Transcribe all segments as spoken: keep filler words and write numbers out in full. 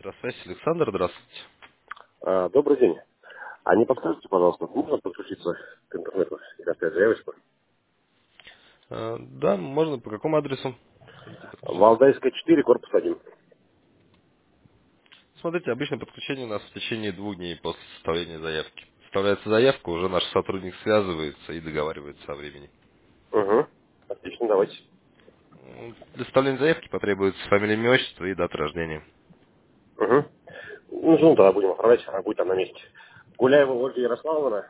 Здравствуйте, Александр, здравствуйте. А, Добрый день. А не подскажете, пожалуйста, можно подключиться к интернету и оставить заявочку? Э, Да, можно, по какому адресу хотите подключиться? Валдайская четыре, корпус один. Смотрите, обычно подключение у нас в течение двух дней после составления заявки. Составляется заявка, уже наш сотрудник связывается и договаривается о времени. Угу. Отлично, давайте. М, Для составления заявки потребуется фамилия, имя, отчество и дата рождения. Угу. Ну, жену тогда будем отправлять, она будет там на месте. Гуляева Ольга Ярославовна.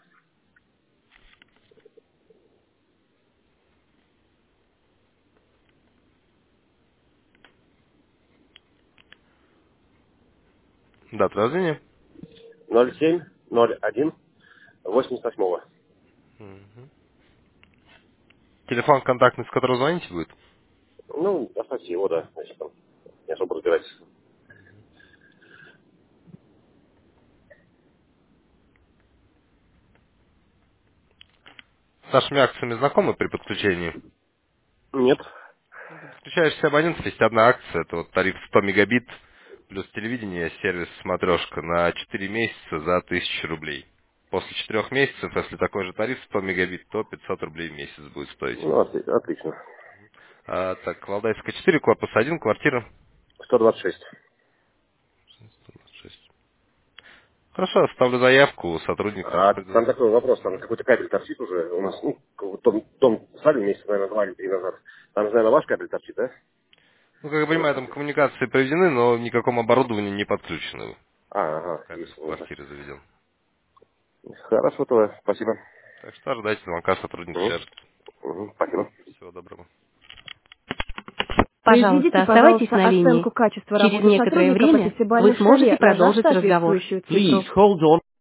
Дата рождения. ноль семь ноль один восемьдесят восемь. Мгм. Телефон контактный, с которого звоните будет? Ну, оставьте его, да, значит, там не особо разбирайтесь. С нашими акциями знакомы при подключении? Нет. Ну, ты подключаешься абонент, есть одна акция, это вот тариф сто мегабит плюс телевидение, сервис смотрешка на четыре месяца за тысячу рублей. После четырех месяцев, если такой же тариф сто мегабит, то пятьсот рублей в месяц будет стоить. Ну, отли- отлично. А, так, Валдайская четыре, корпус один, квартира сто двадцать шесть. сто двадцать шесть. Хорошо, оставлю заявку, сотрудник ваш А придет. там такой вопрос, там какой-то кабель торчит уже у нас, ну, как бы дом, дом стали месяца, наверное, два или три назад. Там, наверное, ваш кабель торчит, да? Ну, как я Вы понимаю, там знаете. коммуникации проведены, но никакому оборудованию не подключено. А, ага, Кабель в ясно, ладно. квартире заведен. Хорошо, то, спасибо. Так что ожидайте звонка, сотрудник Мгм. свяжется. Мгм, спасибо. Всего доброго. Пожалуйста, Произведите, оставайтесь пожалуйста, на линии. оценку качества Через работы некоторое сотрудников по время вы десятибалльной сможете шкале, нажав продолжить разговор. соответствующую Please цифру. hold on.